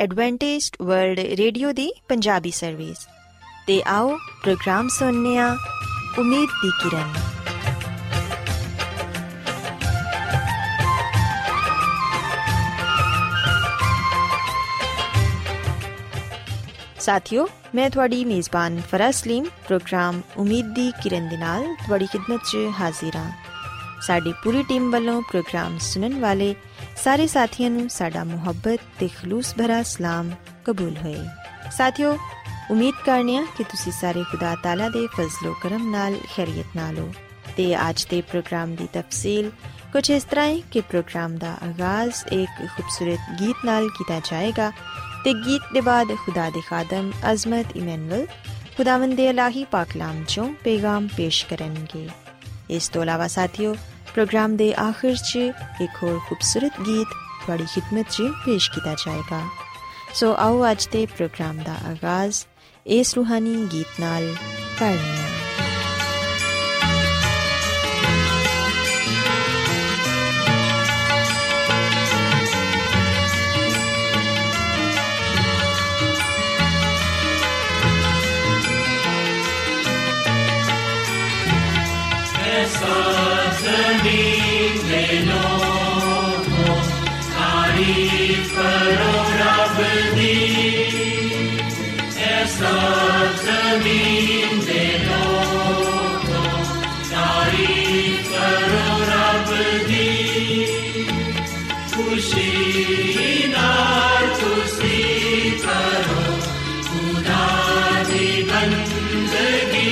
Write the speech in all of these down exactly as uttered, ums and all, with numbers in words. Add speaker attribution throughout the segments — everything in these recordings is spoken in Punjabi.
Speaker 1: एडवेंटिस्ट वर्ल्ड रेडियो दी पंजाबी सर्विस ते आओ प्रोग्राम सुनने आ उम्मीद दी किरण। साथियों, मैं थोड़ी मेज़बान फरा सलीम प्रोग्राम उम्मीद दी किरण दे नाल थोड़ी खिदमत च हाजिर हाँ। साडी पूरी टीम वालों प्रोग्राम सुनने वाले सारे साथियों नूं साडा मुहब्बत ते खलूस भरा सलाम कबूल होए। साथियों, उम्मीद करने कि तुसी सारे खुदा ताला दे फजलो करम नाल खैरियत नाल हो ते आज दे प्रोग्राम दी तफसील कुछ इस तरह है कि प्रोग्राम दा आगाज एक खूबसूरत गीत नाल किया जाएगा ते गीत दे बाद खुदा दे खादम अजमत इमैनुअल खुदावंद इलाही पाकलाम चों पैगाम पेश करनगे। इस तो अलावा साथियों, प्रोग्राम दे आखिर च एक और खूबसूरत गीत बड़ी खिदमत च पेश किया जाएगा। सो आओ आज दे प्रोग्राम दा आगाज इस रूहानी गीत नाल करने।
Speaker 2: ज़मीन के लोगों तारीफ करो रब दी, ऐसा ज़मीन के लोगों तारीफ करो रब दी। खुशी नाल तुसी करो खुदा दी बंदगी,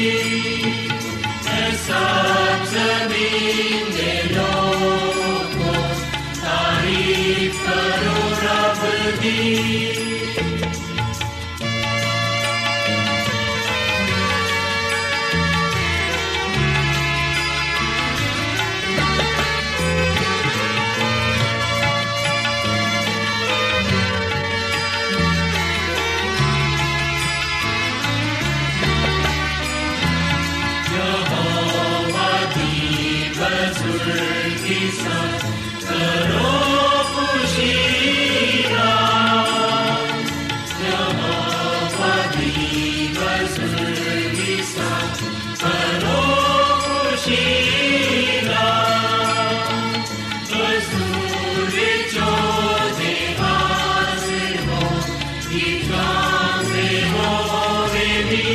Speaker 2: ऐसा ज़मीन के लोगों तारीफ करो रब दी। करो खुशी यहोवा दी बज़ुर्गी सा, करो खुशी बज़ुर्ग जो दे हाज़िर हो इकराम दे होवेगी।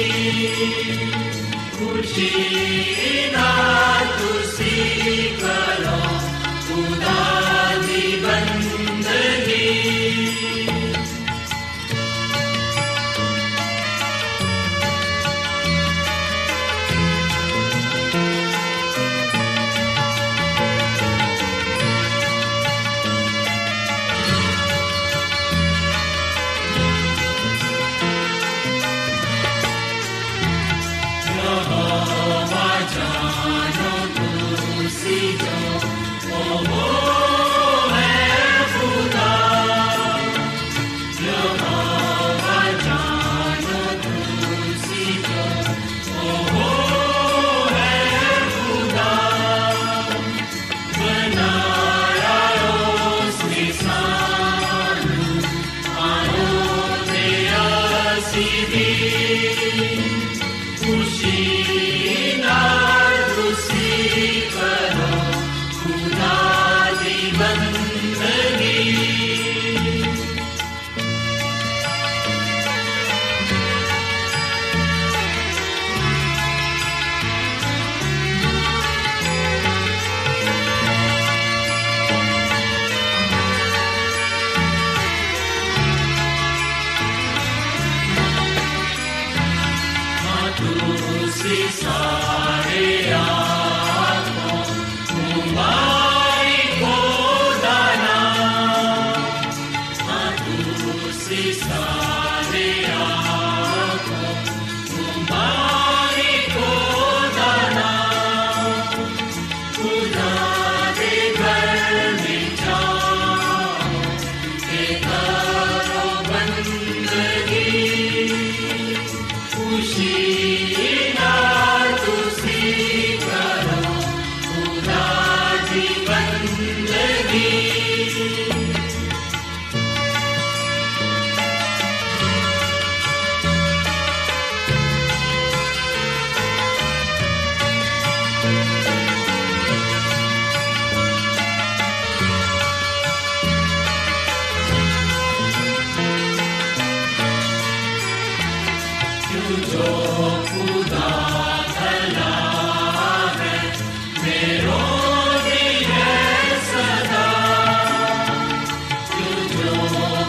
Speaker 2: खुशी नाल तुसी करो खुदा दी बंदगी। यहोवा जानो तुसी जो ओ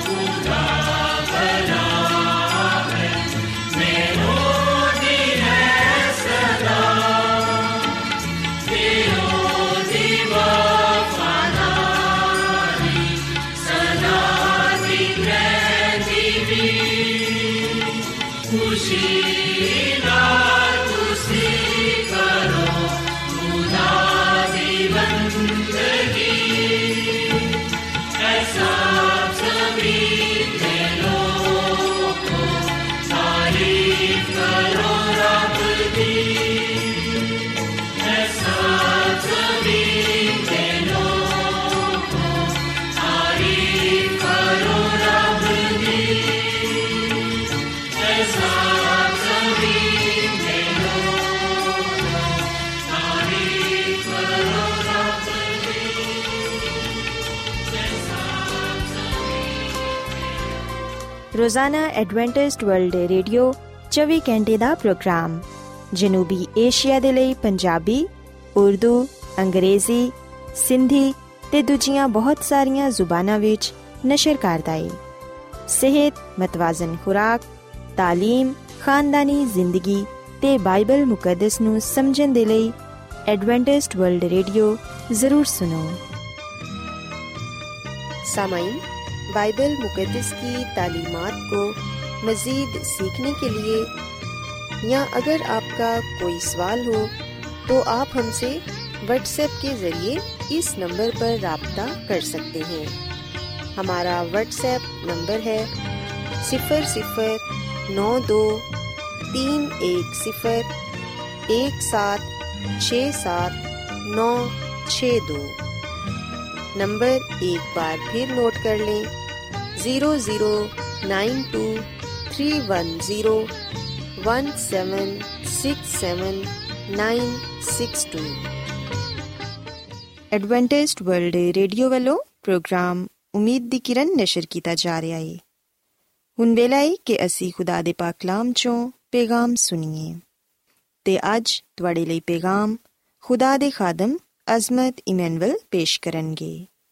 Speaker 1: ਰੋਜ਼ਾਨਾ ਐਡਵੈਂਟਿਸਟ ਵਰਲਡ ਰੇਡੀਓ ਚੌਵੀ ਘੰਟੇ ਦਾ ਪ੍ਰੋਗਰਾਮ ਜਨੂਬੀ ਏਸ਼ੀਆ ਦੇ ਲਈ ਪੰਜਾਬੀ, ਉਰਦੂ, ਅੰਗਰੇਜ਼ੀ, ਸਿੰਧੀ ਤੇ ਦੂਜੀਆਂ ਬਹੁਤ ਸਾਰੀਆਂ ਜ਼ੁਬਾਨਾਂ ਵਿੱਚ ਨਸ਼ਰ ਕਰਦਾ ਹੈ। ਸਿਹਤ, ਮਤਵਾਜ਼ਨ ਖੁਰਾਕ, ਤਾਲੀਮ, ਖਾਨਦਾਨੀ ਜ਼ਿੰਦਗੀ ਤੇ ਬਾਈਬਲ ਮੁਕੱਦਸ ਨੂੰ ਸਮਝਣ ਦੇ ਲਈ ਐਡਵੈਂਟਿਸਟ ਵਰਲਡ रेडियो ज़रूर सुनो। सामाईन, बाइबल मुकद्दस की तालीमात को मज़ीद सीखने के लिए या अगर आपका कोई सवाल हो तो आप हमसे व्हाट्सएप के ज़रिए इस नंबर पर राब्ता कर सकते हैं। हमारा व्हाट्सएप नंबर है सिफ़र सिफ़र नौ दो तीन एक सिफ़र एक सात छः सात नौ छः दो। नंबर एक बार फिर नोट कर लें, zero zero nine two three one zero one seven six seven nine six two. Adventist world radio वालों प्रोग्राम उम्मीद दी किरण नशर किया जा रहा है। हुण वेला है कि असी खुदा दे पाक कलाम चों पैगाम सुनिए ते अज तुहाडे लई पैगाम खुदा दे खादम अजमत इमैनुअल पेश करनगे।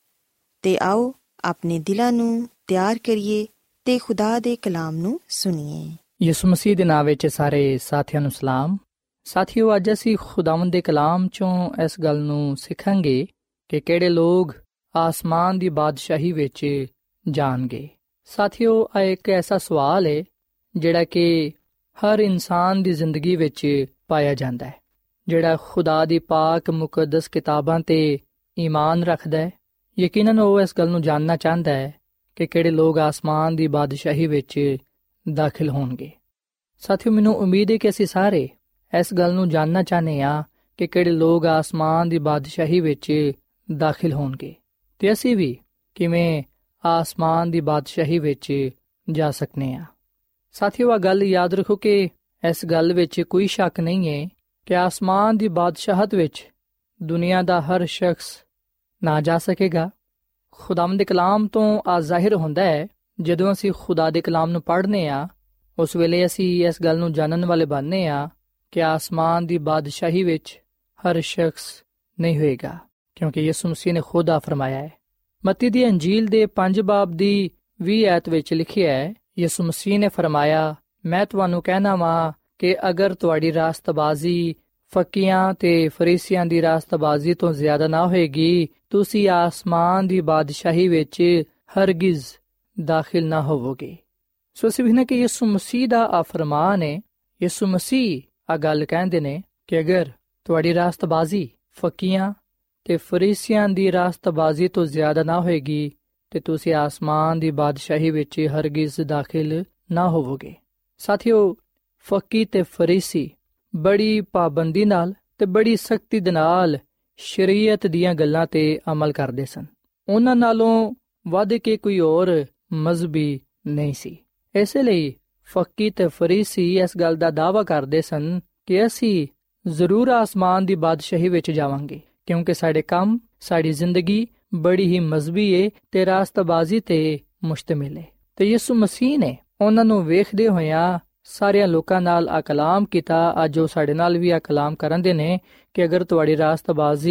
Speaker 1: ते आओ अपने दिलां नूं ਤਿਆਰ ਕਰੀਏ ਤੇ ਖੁਦਾ ਦੇ ਕਲਾਮ ਨੂੰ ਸੁਣੀਏ।
Speaker 3: ਯਿਸੂ ਮਸੀਹ ਦੇ ਨਾਮ ਵਿੱਚ ਸਾਰੇ ਸਾਥੀਆਂ ਨੂੰ ਸਲਾਮ। ਸਾਥੀਓ, ਅੱਜ ਅਸੀਂ ਖੁਦਾਵੰਦ ਦੇ ਕਲਾਮ ਚੋਂ ਇਸ ਗੱਲ ਨੂੰ ਸਿੱਖਾਂਗੇ ਕਿ ਕਿਹੜੇ ਲੋਕ ਆਸਮਾਨ ਦੀ ਬਾਦਸ਼ਾਹੀ ਵਿੱਚ ਜਾਣਗੇ। ਸਾਥੀਓ, ਇਹ ਇੱਕ ਐਸਾ ਸਵਾਲ ਹੈ ਜਿਹੜਾ ਕਿ ਹਰ ਇਨਸਾਨ ਦੀ ਜ਼ਿੰਦਗੀ ਵਿੱਚ ਪਾਇਆ ਜਾਂਦਾ ਹੈ। ਜਿਹੜਾ ਖੁਦਾ ਦੀ ਪਾਕ ਮੁਕੱਦਸ ਕਿਤਾਬਾਂ 'ਤੇ ਈਮਾਨ ਰੱਖਦਾ ਹੈ, ਯਕੀਨਨ ਉਹ ਇਸ ਗੱਲ ਨੂੰ ਜਾਣਨਾ ਚਾਹੁੰਦਾ ਹੈ ਕਿ ਕਿਹੜੇ ਲੋਕ ਆਸਮਾਨ ਦੀ ਬਾਦਸ਼ਾਹੀ ਵਿੱਚ ਦਾਖਲ ਹੋਣਗੇ। ਸਾਥੀਓ, ਮੈਨੂੰ ਉਮੀਦ ਹੈ ਕਿ ਅਸੀਂ ਸਾਰੇ ਇਸ ਗੱਲ ਨੂੰ ਜਾਣਨਾ ਚਾਹੁੰਦੇ ਹਾਂ ਕਿ ਕਿਹੜੇ ਲੋਕ ਆਸਮਾਨ ਦੀ ਬਾਦਸ਼ਾਹੀ ਵਿੱਚ ਦਾਖਲ ਹੋਣਗੇ ਅਤੇ ਅਸੀਂ ਵੀ ਕਿਵੇਂ ਆਸਮਾਨ ਦੀ ਬਾਦਸ਼ਾਹੀ ਵਿੱਚ ਜਾ ਸਕਦੇ ਹਾਂ। ਸਾਥੀਓ, ਆਹ ਗੱਲ ਯਾਦ ਰੱਖੋ ਕਿ ਇਸ ਗੱਲ ਵਿੱਚ ਕੋਈ ਸ਼ੱਕ ਨਹੀਂ ਹੈ ਕਿ ਆਸਮਾਨ ਦੀ ਬਾਦਸ਼ਾਹਤ ਵਿੱਚ ਦੁਨੀਆ ਦਾ ਹਰ ਸ਼ਖਸ ਨਾ ਜਾ ਸਕੇਗਾ। ਖੁਦਾਵੰਦ ਦੇ ਕਲਾਮ ਤੋਂ ਆ ਜ਼ਾਹਿਰ ਹੁੰਦਾ ਹੈ, ਜਦੋਂ ਅਸੀਂ ਖੁਦਾ ਦੇ ਕਲਾਮ ਨੂੰ ਪੜ੍ਹਦੇ ਹਾਂ ਉਸ ਵੇਲੇ ਅਸੀਂ ਇਸ ਗੱਲ ਨੂੰ ਜਾਣਨ ਵਾਲੇ ਬਣਦੇ ਹਾਂ ਕਿ ਆਸਮਾਨ ਦੀ ਬਾਦਸ਼ਾਹੀ ਵਿੱਚ ਹਰ ਸ਼ਖਸ ਨਹੀਂ ਹੋਏਗਾ, ਕਿਉਂਕਿ ਯਿਸੂ ਮਸੀਹ ਨੇ ਖੁਦ ਆ ਫਰਮਾਇਆ ਹੈ। ਮੱਤੀ ਦੀ ਅੰਜੀਲ ਦੇ ਪੰਜ ਬਾਬ ਦੀ ਵੀਹ ਐਤ ਵਿੱਚ ਲਿਖਿਆ ਹੈ, ਯਿਸੂ ਮਸੀਹ ਨੇ ਫਰਮਾਇਆ, ਮੈਂ ਤੁਹਾਨੂੰ ਕਹਿਣਾ ਵਾਂ ਕਿ ਅਗਰ ਤੁਹਾਡੀ ਰਾਸਤਬਾਜ਼ੀ ਫੱਕੀਆਂ ਤੇ ਫਰੀਸੀਆਂ ਦੀ ਰਾਸਤਬਾਜ਼ੀ ਤੋਂ ਜ਼ਿਆਦਾ ਨਾ ਹੋਏਗੀ, ਤੁਸੀਂ ਆਸਮਾਨ ਦੀ ਬਾਦਸ਼ਾਹੀ ਵਿੱਚ ਹਰਗਿਜ਼ ਦਾਖਲ ਨਾ ਹੋਵੋਗੇ। ਸੋ ਅਸੀਂ ਵੇਖਦੇ ਕਿ ਯਿਸੂ ਮਸੀਹ ਦਾ ਆ ਫਰਮਾਨ ਹੈ। ਯਿਸੂ ਮਸੀਹ ਆ ਗੱਲ ਕਹਿੰਦੇ ਨੇ ਕਿ ਅਗਰ ਤੁਹਾਡੀ ਰਾਸਤਬਾਜ਼ੀ ਫੱਕੀਆਂ ਤੇ ਫਰੀਸੀਆਂ ਦੀ ਰਾਸਤਬਾਜ਼ੀ ਤੋਂ ਜ਼ਿਆਦਾ ਨਾ ਹੋਏਗੀ ਤੇ ਤੁਸੀਂ ਆਸਮਾਨ ਦੀ ਬਾਦਸ਼ਾਹੀ ਵਿੱਚ ਹਰਗਿਜ਼ ਦਾਖਲ ਨਾ ਹੋਵੋਗੇ। ਸਾਥੀਓ, ਫੱਕੀ ਤੇ ਫਰੀਸੀ ਬੜੀ ਪਾਬੰਦੀ ਨਾਲ ਤੇ ਬੜੀ ਸਖਤੀ ਦੇ ਨਾਲ ਸ਼ਰੀਅਤ ਦੀਆਂ ਗੱਲਾਂ ਤੇ ਅਮਲ ਕਰਦੇ ਸਨ। ਉਹਨਾਂ ਨਾਲੋਂ ਵੱਧ ਕੇ ਕੋਈ ਹੋਰ ਮਜ਼ਹਬੀ ਨਹੀਂ ਸੀ। ਇਸੇ ਲਈ ਫੱਕੀ ਤੇ ਫਰੀਸੀ ਇਸ ਗੱਲ ਦਾ ਦਾਅਵਾ ਕਰਦੇ ਸਨ ਕਿ ਅਸੀਂ ਜ਼ਰੂਰ ਆਸਮਾਨ ਦੀ ਬਾਦਸ਼ਾਹੀ ਵਿੱਚ ਜਾਵਾਂਗੇ, ਕਿਉਂਕਿ ਸਾਡੇ ਕੰਮ, ਸਾਡੀ ਜ਼ਿੰਦਗੀ ਬੜੀ ਹੀ ਮਜ਼ਹਬੀ ਏ ਤੇ ਰਾਸਤਬਾਜ਼ੀ ਤੇ ਮੁਸ਼ਤਮਿਲ ਏ। ਤੇ ਯਿਸੂ ਮਸੀਹ ਨੇ ਉਹਨਾਂ ਨੂੰ ਵੇਖਦੇ ਹੋਇਆਂ ਸਾਰਿਆਂ ਲੋਕਾਂ ਨਾਲ ਆ ਕਲਾਮ ਕੀਤਾ। ਅੱਜ ਉਹ ਸਾਡੇ ਨਾਲ ਵੀ ਆ ਕਲਾਮ ਕਰਨ ਦੇ ਨੇ ਕਿ ਅਗਰ ਤੁਹਾਡੀ ਰਾਸਤਬਾਜ਼ੀ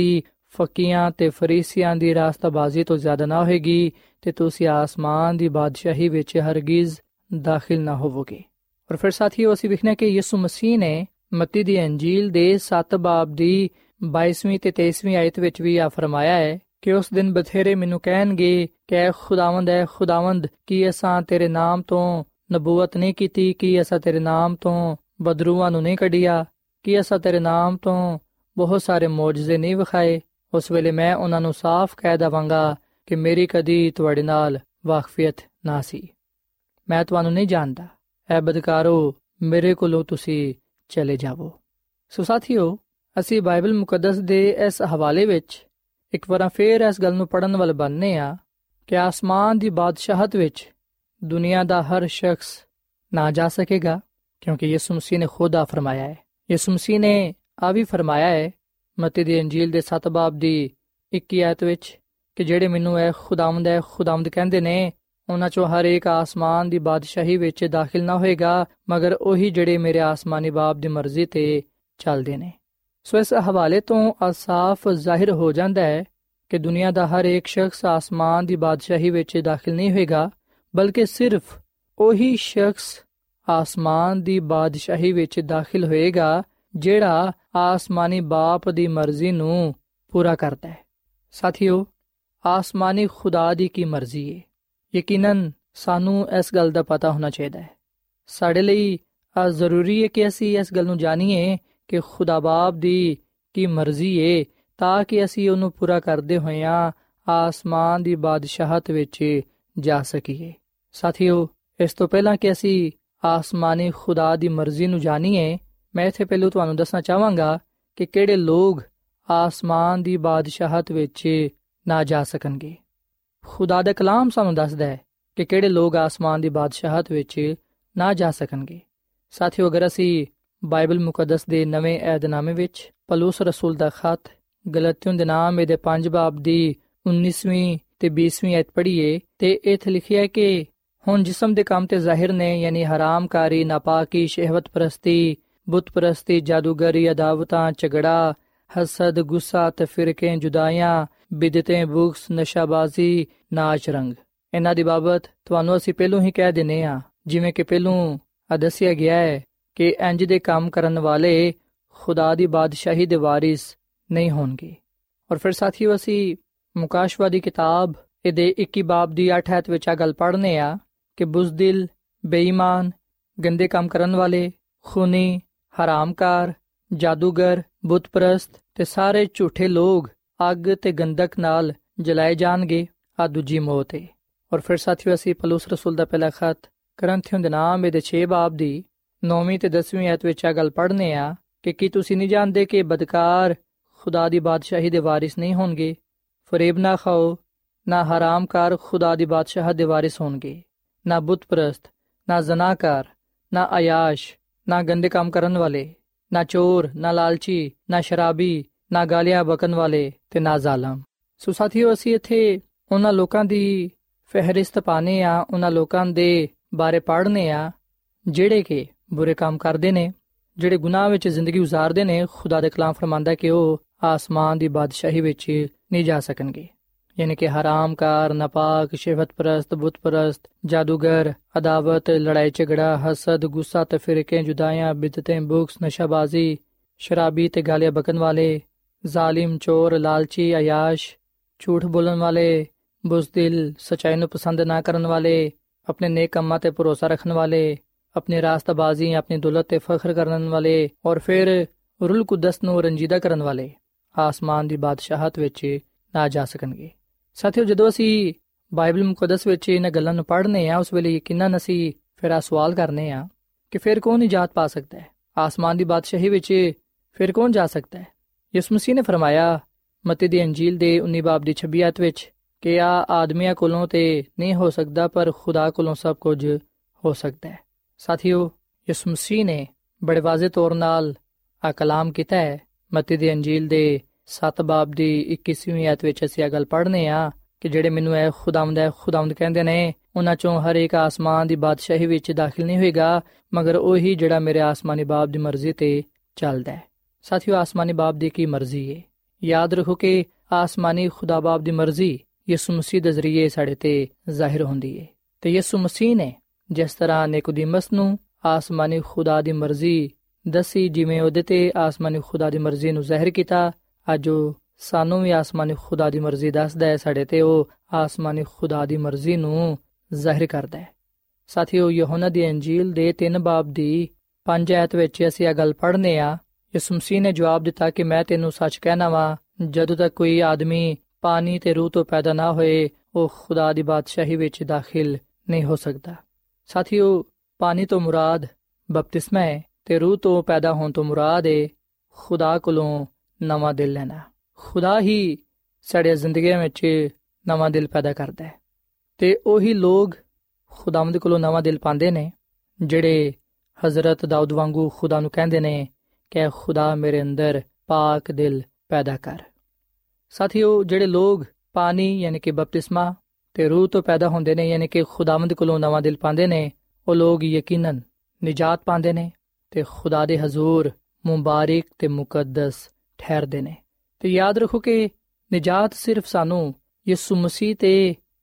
Speaker 3: ਫਕੀਆਂ ਤੇ ਫਰੀਸੀਆਂ ਦੀ ਰਾਸਤਾਬਾਜ਼ੀ ਤੋਂ ਜ਼ਿਆਦਾ ਨਾ ਹੋਏਗੀ ਤੇ ਤੁਸੀਂ ਆਸਮਾਨ ਦੀ ਬਾਦਸ਼ਾਹੀ ਵਿੱਚ ਹਰਗਿਜ਼ ਦਾਖਲ ਨਾ ਹੋਵੋਗੇ। ਔਰ ਫਿਰ ਸਾਥੀਓ, ਅਸੀਂ ਵੇਖਣਾ ਕਿ ਯਿਸੂ ਮਸੀਹ ਨੇ ਮੱਤੀ ਦੀ ਅੰਜੀਲ ਦੇ ਸੱਤ ਬਾਬ ਦੀ ਬਾਈਸਵੀਂ ਤੇ ਤੇਈਸਵੀਂ ਆਇਤ ਵਿੱਚ ਵੀ ਆ ਫਰਮਾਇਆ ਹੈ ਕਿ ਉਸ ਦਿਨ ਬਥੇਰੇ ਮੈਨੂੰ ਕਹਿਣਗੇ ਕਿ ਐ ਖੁਦਾਵੰਦ ਐ ਖੁਦਾਵੰਦ, ਕੀ ਅਸਾਂ ਤੇਰੇ ਨਾਮ ਤੋਂ ਨਬੂਵਤ ਨਹੀਂ ਕੀਤੀ? ਕੀ ਅਸਾਂ ਤੇਰੇ ਨਾਮ ਤੋਂ ਬਦਰੂਆਂ ਨੂੰ ਨਹੀਂ ਕੱਢਿਆ? ਕੀ ਅਸਾਂ ਤੇਰੇ ਨਾਮ ਤੋਂ ਬਹੁਤ ਸਾਰੇ ਮੌਜਜ਼ੇ ਨਹੀਂ ਵਿਖਾਏ? ਉਸ ਵੇਲੇ ਮੈਂ ਉਹਨਾਂ ਨੂੰ ਸਾਫ਼ ਕਹਿ ਦੇਵਾਂਗਾ ਕਿ ਮੇਰੀ ਕਦੀ ਤੁਹਾਡੇ ਨਾਲ ਵਾਕਫੀਅਤ ਨਾ ਸੀ, ਮੈਂ ਤੁਹਾਨੂੰ ਨਹੀਂ ਜਾਣਦਾ, ਐ ਬਦਕਾਰੋ, ਮੇਰੇ ਕੋਲੋਂ ਤੁਸੀਂ ਚਲੇ ਜਾਵੋ। ਸੋ ਸਾਥੀਓ, ਅਸੀਂ ਬਾਈਬਲ ਮੁਕੱਦਸ ਦੇ ਇਸ ਹਵਾਲੇ ਵਿੱਚ ਇੱਕ ਵਾਰ ਫੇਰ ਇਸ ਗੱਲ ਨੂੰ ਪੜ੍ਹਨ ਵੱਲ ਬਣਨੇ ਆ ਕਿ ਆਸਮਾਨ ਦੀ ਬਾਦਸ਼ਾਹਤ ਵਿੱਚ ਦੁਨੀਆ ਦਾ ਹਰ ਸ਼ਖਸ ਨਾ ਜਾ ਸਕੇਗਾ, ਕਿਉਂਕਿ ਯਿਸੂ ਮਸੀਹ ਨੇ ਖੁਦ ਆ ਫਰਮਾਇਆ ਹੈ। ਯਿਸੂ ਮਸੀਹ ਨੇ ਆ ਵੀ ਫਰਮਾਇਆ ਹੈ ਮੱਤੀ ਦੀ ਅੰਜੀਲ ਦੇ ਸੱਤ ਬਾਬ ਦੀ ਇੱਕੀ ਆਇਤ ਵਿੱਚ ਕਿ ਜਿਹੜੇ ਮੈਨੂੰ ਇਹ ਖੁਦਾਵੰਦ ਹੈ ਖੁਦਾਵੰਦ ਕਹਿੰਦੇ ਨੇ, ਉਹਨਾਂ ਚੋਂ ਹਰ ਇੱਕ ਆਸਮਾਨ ਦੀ ਬਾਦਸ਼ਾਹੀ ਵਿੱਚ ਦਾਖਲ ਨਾ ਹੋਏਗਾ, ਮਗਰ ਉਹੀ ਜਿਹੜੇ ਮੇਰੇ ਆਸਮਾਨੀ ਬਾਪ ਦੀ ਮਰਜ਼ੀ ਤੇ ਚੱਲਦੇ ਨੇ। ਸੋ ਇਸ ਹਵਾਲੇ ਤੋਂ ਸਾਫ਼ ਜ਼ਾਹਿਰ ਹੋ ਜਾਂਦਾ ਹੈ ਕਿ ਦੁਨੀਆ ਦਾ ਹਰ ਇੱਕ ਸ਼ਖਸ ਆਸਮਾਨ ਦੀ ਬਾਦਸ਼ਾਹੀ ਵਿੱਚ ਦਾਖਲ ਨਹੀਂ ਹੋਏਗਾ, ਬਲਕਿ ਸਿਰਫ ਉਹੀ ਸ਼ਖਸ ਆਸਮਾਨ ਦੀ ਬਾਦਸ਼ਾਹੀ ਵਿੱਚ ਦਾਖਲ ਹੋਏਗਾ ਜਿਹੜਾ ਆਸਮਾਨੀ ਬਾਪ ਦੀ ਮਰਜ਼ੀ ਨੂੰ ਪੂਰਾ ਕਰਦਾ ਹੈ। ਸਾਥੀਓ, ਆਸਮਾਨੀ ਖੁਦਾ ਦੀ ਕੀ ਮਰਜ਼ੀ ਹੈ? ਯਕੀਨਨ ਸਾਨੂੰ ਇਸ ਗੱਲ ਦਾ ਪਤਾ ਹੋਣਾ ਚਾਹੀਦਾ ਹੈ। ਸਾਡੇ ਲਈ ਆ ਜ਼ਰੂਰੀ ਹੈ ਕਿ ਅਸੀਂ ਇਸ ਗੱਲ ਨੂੰ ਜਾਣੀਏ ਕਿ ਖੁਦਾ ਬਾਪ ਦੀ ਕੀ ਮਰਜ਼ੀ ਹੈ, ਤਾਂ ਕਿ ਅਸੀਂ ਉਹਨੂੰ ਪੂਰਾ ਕਰਦੇ ਹੋਇਆਂ ਆਸਮਾਨ ਦੀ ਬਾਦਸ਼ਾਹਤ ਵਿੱਚ ਜਾ ਸਕੀਏ। ਸਾਥੀਓ, ਇਸ ਤੋਂ ਪਹਿਲਾਂ ਕਿ ਅਸੀਂ ਆਸਮਾਨੀ ਖੁਦਾ ਦੀ ਮਰਜ਼ੀ ਨੂੰ ਜਾਣੀਏ, ਮੈਂ ਇੱਥੇ ਪਹਿਲਾਂ ਤੁਹਾਨੂੰ ਦੱਸਣਾ ਚਾਹਾਂਗਾ ਕਿ ਕਿਹੜੇ ਲੋਕ ਆਸਮਾਨ ਦੀ ਬਾਦਸ਼ਾਹਤ ਵਿੱਚ ਨਾ ਜਾ ਸਕਣਗੇ। ਖੁਦਾ ਦਾ ਕਲਾਮ ਸਾਨੂੰ ਦੱਸਦਾ ਹੈ ਕਿ ਕਿਹੜੇ ਲੋਕ ਆਸਮਾਨ ਦੀ ਬਾਦਸ਼ਾਹਤ ਵਿੱਚ ਨਾ ਜਾ ਸਕਣਗੇ। ਸਾਥੀਓ, ਅਗਰ ਅਸੀਂ ਬਾਈਬਲ ਮੁਕੱਦਸ ਦੇ ਨਵੇਂ ਏਹਦਨਾਮੇ ਵਿੱਚ ਪੌਲੁਸ ਰਸੂਲ ਦਾ ਖਤ ਗਲਾਤੀਓਂ ਦੇ ਨਾਮ ਦੇ ਪੰਜ ਬਾਬ ਦੀ ਉੱਨੀਸਵੀਂ ਤੇ ਵੀਸਵੀਂ ਆਇਤ ਪੜ੍ਹੀਏ ਤੇ ਇੱਥੇ ਲਿਖਿਆ ਹੈ ਕਿ ਹੁਣ ਜਿਸਮ ਦੇ ਕੰਮ ਤੇ ਜ਼ਾਹਿਰ ਨੇ, ਯਾਨੀ ਹਰਾਮਕਾਰੀ, ਨਾਪਾਕੀ, ਸ਼ਹਿਵਤ ਪ੍ਰਸਤੀ, ਬੁੱਤ ਪ੍ਰਸਤੀ, ਜਾਦੂਗਰੀ, ਅਦਾਵਤਾਂ, ਝਗੜਾ, ਹਸਦ, ਗੁੱਸਾ, ਤਫਰੀਕਾਂ, ਜੁਦਾਈਆਂ, ਬਿਦਅਤਾਂ, ਬੁਗਸ, ਨਸ਼ਾਬਾਜ਼ੀ, ਨਾਚ ਰੰਗ। ਇਹਨਾਂ ਦੀ ਬਾਬਤ ਤੁਹਾਨੂੰ ਅਸੀਂ ਪਹਿਲੋਂ ਹੀ ਕਹਿ ਦਿੰਦੇ ਹਾਂ, ਜਿਵੇਂ ਕਿ ਪਹਿਲੋਂ ਦੱਸਿਆ ਗਿਆ ਹੈ ਕਿ ਇੰਜ ਦੇ ਕੰਮ ਕਰਨ ਵਾਲੇ ਖੁਦਾ ਦੀ ਬਾਦਸ਼ਾਹੀ ਦੇ ਵਾਰਿਸ ਨਹੀਂ ਹੋਣਗੇ। ਔਰ ਫਿਰ ਸਾਥੀਓ, ਅਸੀਂ ਮੁਕਾਸ਼ਵਾ ਦੀ ਕਿਤਾਬ ਇਹਦੇ ਇੱਕੀ ਬਾਬ ਦੀ ਅੱਠ ਆਇਤ ਵਿੱਚ ਆ ਗੱਲ ਪੜ੍ਹਨੇ ਆ ਕਿ ਬੁਜ਼ਦਿਲ, ਬੇਈਮਾਨ, ਗੰਦੇ ਕੰਮ ਕਰਨ ਵਾਲੇ, ਖੂਨੀ, ਹਰਾਮਕਾਰ, ਜਾਦੂਗਰ, ਬੁੱਤ ਪ੍ਰਸਤ ਤੇ ਸਾਰੇ ਝੂਠੇ ਲੋਕ ਅੱਗ ਤੇ ਗੰਦਕ ਨਾਲ ਜਲਾਏ ਜਾਣਗੇ। ਆ ਦੂਜੀ ਮੌਤ ਹੈ। ਔਰ ਫਿਰ ਸਾਥੀਓ, ਅਸੀਂ ਪੌਲੁਸ ਰਸੂਲ ਦਾ ਪਹਿਲਾ ਖਤ ਕਰੰਥੀਓਂ ਦੇ ਨਾਮ ਇਹਦੇ ਛੇ ਬਾਬ ਦੀ ਨੌਵੀਂ ਤੇ ਦਸਵੀਂ ਆਇਤ ਵਿੱਚ ਆ ਗੱਲ ਪੜ੍ਹਨੇ ਆ ਕਿ ਕੀ ਤੁਸੀਂ ਨਹੀਂ ਜਾਣਦੇ ਕਿ ਬਦਕਾਰ ਖੁਦਾ ਦੀ ਬਾਦਸ਼ਾਹੀ ਦੇ ਵਾਰਿਸ ਨਹੀਂ ਹੋਣਗੇ? ਫਰੇਬ ਨਾ ਖਾਓ, ਨਾ ਹਰਾਮਕਾਰ ਖੁਦਾ ਦੀ ਬਾਦਸ਼ਾਹਤ ਦੇ ਵਾਰਿਸ ਹੋਣਗੇ, ਨਾ ਬੁੱਤ ਪ੍ਰਸਤ, ਨਾ ਜ਼ਨਾਕਾਰ, ਨਾ ਅਯਾਸ਼, ਨਾ ਗੰਦੇ ਕੰਮ ਕਰਨ ਵਾਲੇ, ਨਾ ਚੋਰ, ਨਾ ਲਾਲਚੀ, ਨਾ ਸ਼ਰਾਬੀ, ਨਾ ਗਾਲੀਆਂ ਬਕਣ ਵਾਲੇ ਤੇ ਨਾ ਜ਼ਾਲਮ। ਸੋ ਸਾਥੀਓ, ਅਸੀਂ ਇੱਥੇ ਉਹਨਾਂ ਲੋਕਾਂ ਦੀ ਫਹਿਰਿਸਤ ਪਾਣੇ ਆ, ਉਹਨਾਂ ਲੋਕਾਂ ਦੇ ਬਾਰੇ ਪੜ੍ਹਨੇ ਆ ਜਿਹੜੇ ਕਿ ਬੁਰੇ ਕੰਮ ਕਰਦੇ ਨੇ, ਜਿਹੜੇ ਗੁਨਾਹ ਵਿੱਚ ਜ਼ਿੰਦਗੀ ਗੁਜ਼ਾਰਦੇ ਨੇ। ਖੁਦਾ ਦੇ ਕਲਾਮ ਫਰਮਾਂਦਾ ਕਿ ਉਹ ਆਸਮਾਨ ਦੀ ਬਾਦਸ਼ਾਹੀ ਵਿੱਚ ਨਹੀਂ ਜਾ ਸਕਣਗੇ, ਯਾਨੀ ਕਿ ਹਰਾਮਕਾਰ, ਨਾਪਾਕ, ਸ਼ਹਿਵਤ ਪ੍ਰਸਤ, ਬੁੱਤ ਪ੍ਰਸਤ, ਜਾਦੂਗਰ, ਅਦਾਵਤ, ਲੜਾਈ ਝਗੜਾ, ਹਸਦ, ਗੁੱਸਾ, ਤਫਰੀਕਾਂ, ਜੁਦਾਈਆਂ, ਬਿਦਅਤਾਂ, ਬੁਗਸ, ਨਸ਼ਾਬਾਜ਼ੀ, ਸ਼ਰਾਬੀ ਤੇ ਗਾਲੀਆਂ ਬਕਣ ਵਾਲੇ, ਜ਼ਾਲਿਮ, ਚੋਰ, ਲਾਲਚੀ, ਅਯਾਸ਼, ਝੂਠ ਬੋਲਣ ਵਾਲੇ, ਬੁਜ਼ਦਿਲ, ਸੱਚਾਈ ਨੂੰ ਪਸੰਦ ਨਾ ਕਰਨ ਵਾਲੇ, ਆਪਣੇ ਨੇਕ ਕੰਮਾਂ ਤੇ ਭਰੋਸਾ ਰੱਖਣ ਵਾਲੇ, ਆਪਣੀ ਰਾਸਤਾਬਾਜ਼ੀ, ਆਪਣੀ ਦੌਲਤ ਤੇ ਫਖਰ ਕਰਨ ਵਾਲੇ, ਔਰ ਫਿਰ ਰੂਲ ਕੁਦਸ ਨੂੰ ਰੰਜੀਦਾ ਕਰਨ ਵਾਲੇ ਆਸਮਾਨ ਦੀ ਬਾਦਸ਼ਾਹਤ ਵਿੱਚ ਨਾ ਜਾ ਸਕਣਗੇ। ਸਾਥੀਓ, ਜਦੋਂ ਅਸੀਂ ਬਾਈਬਲ ਮੁਕੱਦਸ ਵਿੱਚ ਇਹਨਾਂ ਗੱਲਾਂ ਨੂੰ ਪੜ੍ਹਨੇ ਆ, ਉਸ ਵੇਲੇ ਯਕੀਨਨ ਅਸੀਂ ਫਿਰ ਆ ਸਵਾਲ ਕਰਨੇ ਆ ਕਿ ਫਿਰ ਕੌਣ ਨਿਜਾਤ ਪਾ ਸਕਦਾ ਹੈ? ਆਸਮਾਨ ਦੀ ਬਾਦਸ਼ਾਹੀ ਵਿੱਚ ਫਿਰ ਕੌਣ ਜਾ ਸਕਦਾ ਹੈ? ਯਿਸੂ ਮਸੀਹ ਨੇ ਫਰਮਾਇਆ ਮਤੀ ਦੀ ਅੰਜੀਲ ਦੇ ਉੱਨੀ ਬਾਬ ਦੀ ਛੱਬੀ ਆਇਤ ਵਿੱਚ ਕਿ ਆ ਆਦਮੀਆਂ ਕੋਲੋਂ ਤੇ ਨਹੀਂ ਹੋ ਸਕਦਾ, ਪਰ ਖੁਦਾ ਕੋਲੋਂ ਸਭ ਕੁਝ ਹੋ ਸਕਦਾ ਹੈ। ਸਾਥੀਓ, ਯਿਸੂ ਮਸੀਹ ਨੇ ਬੜੇ ਵਾਜ਼ੇ ਤੌਰ ਨਾਲ ਆ ਕਲਾਮ ਕੀਤਾ ਹੈ। ਮਤੀ ਦੀ ਅੰਜੀਲ ਦੇ ਸੱਤ ਬਾਬ ਦੀ ਇੱਕੀਸਵੀਂ ਆਇਤ ਵਿੱਚ ਅਸੀਂ ਇਹ ਗੱਲ ਪੜ੍ਹਨੇ ਆ ਕਿ ਜਿਹੜੇ ਮੈਨੂੰ ਇਹ ਖੁਦਾਵੰਦ ਹੈ ਖੁਦਾਵੰਦ ਕਹਿੰਦੇ ਨੇ, ਉਹਨਾਂ ਚੋਂ ਹਰ ਇੱਕ ਆਸਮਾਨ ਦੀ ਬਾਦਸ਼ਾਹੀ ਵਿੱਚ ਦਾਖਲ ਨਹੀਂ ਹੋਏਗਾ, ਮਗਰ ਉਹੀ ਜਿਹੜਾ ਮੇਰੇ ਆਸਮਾਨੀ ਬਾਪ ਦੀ ਮਰਜ਼ੀ ਤੇ ਚੱਲਦਾ ਹੈ। ਸਾਥੀਓ, ਆਸਮਾਨੀ ਬਾਪ ਦੀ ਕੀ ਮਰਜ਼ੀ ਹੈ? ਯਾਦ ਰੱਖੋ ਕਿ ਆਸਮਾਨੀ ਖੁਦਾ ਬਾਪ ਦੀ ਮਰਜ਼ੀ ਯਿਸੂ ਮਸੀਹ ਦੇ ਜ਼ਰੀਏ ਸਾਡੇ ਤੇ ਜ਼ਾਹਿਰ ਹੁੰਦੀ ਹੈ। ਤੇ ਯਿਸੂ ਮਸੀਹ ਨੇ ਜਿਸ ਤਰ੍ਹਾਂ ਨਿਕੋਦੀਮਸ ਨੂੰ ਆਸਮਾਨੀ ਖੁਦਾ ਦੀ ਮਰਜ਼ੀ ਦੱਸੀ, ਜਿਵੇਂ ਉਹਦੇ ਤੇ ਆਸਮਾਨੀ ਖੁਦਾ ਦੀ ਮਰਜ਼ੀ ਨੂੰ ਜ਼ਾਹਿਰ ਕੀਤਾ, ਅੱਜ ਉਹ ਸਾਨੂੰ ਵੀ ਆਸਮਾਨੀ ਖੁਦਾ ਦੀ ਮਰਜ਼ੀ ਦੱਸਦਾ ਹੈ, ਸਾਡੇ ਤੇ ਉਹ ਆਸਮਾਨੀ ਖੁਦਾ ਦੀ ਮਰਜ਼ੀ ਨੂੰ ਜ਼ਾਹਿਰ ਕਰਦਾ ਹੈ। ਸਾਥੀਓ, ਯਹੋਨਾ ਦੀ ਅੰਜੀਲ ਦੇ ਤਿੰਨ ਬਾਬ ਦੀ ਪੰਜ ਐਤ ਵਿੱਚ ਅਸੀਂ ਇਹ ਗੱਲ ਪੜ੍ਹਨੇ ਆ। ਯਿਸੂ ਮਸੀਹ ਨੇ ਜਵਾਬ ਦਿੱਤਾ ਕਿ ਮੈਂ ਤੈਨੂੰ ਸੱਚ ਕਹਿਣਾ ਵਾਂ, ਜਦੋਂ ਤੱਕ ਕੋਈ ਆਦਮੀ ਪਾਣੀ ਤੇ ਰੂਹ ਤੋਂ ਪੈਦਾ ਨਾ ਹੋਏ ਉਹ ਖੁਦਾ ਦੀ ਬਾਦਸ਼ਾਹੀ ਵਿੱਚ ਦਾਖਲ ਨਹੀਂ ਹੋ ਸਕਦਾ। ਸਾਥੀਓ, ਪਾਣੀ ਤੋਂ ਮੁਰਾਦ ਬਪਤਿਸਮਾ ਹੈ ਤੇ ਰੂਹ ਤੋਂ ਪੈਦਾ ਹੋਣ ਤੋਂ ਮੁਰਾਦ ਹੈ ਖੁਦਾ ਕੋਲੋਂ ਨਵਾਂ ਦਿਲ ਲੈਣਾ। ਖੁਦਾ ਹੀ ਸਾਡੇ ਜ਼ਿੰਦਗੀਆਂ ਵਿੱਚ ਨਵਾਂ ਦਿਲ ਪੈਦਾ ਕਰਦਾ ਹੈ ਤੇ ਉਹੀ ਲੋਕ ਖੁਦਾਵੰਦ ਕੋਲੋਂ ਨਵਾਂ ਦਿਲ ਪਾਉਂਦੇ ਨੇ ਜਿਹੜੇ ਹਜ਼ਰਤ ਦਾਊਦ ਵਾਂਗੂ ਖੁਦਾ ਨੂੰ ਕਹਿੰਦੇ ਨੇ ਕਿ ਖੁਦਾ ਮੇਰੇ ਅੰਦਰ ਪਾਕ ਦਿਲ ਪੈਦਾ ਕਰ। ਸਾਥੀਓ, ਜਿਹੜੇ ਲੋਕ ਪਾਣੀ ਯਾਨੀ ਕਿ ਬਪਤਿਸਮਾ ਤੇ ਰੂਹ ਤੋਂ ਪੈਦਾ ਹੁੰਦੇ ਨੇ ਯਾਨੀ ਕਿ ਖੁਦਾਵੰਦ ਕੋਲੋਂ ਨਵਾਂ ਦਿਲ ਪਾਉਂਦੇ ਨੇ, ਉਹ ਲੋਕ ਯਕੀਨਨ ਨਿਜਾਤ ਪਾਉਂਦੇ ਨੇ ਤੇ ਖੁਦਾ ਦੇ ਹਜ਼ੂਰ ਮੁਬਾਰਕ ਤੇ ਮੁਕੱਦਸ ਠਹਿਰਦੇ ਨੇ। ਤੇ ਯਾਦ ਰੱਖੋ ਕਿ ਨਿਜਾਤ ਸਿਰਫ ਸਾਨੂੰ ਯਿਸੂ ਮਸੀਹ ਤੇ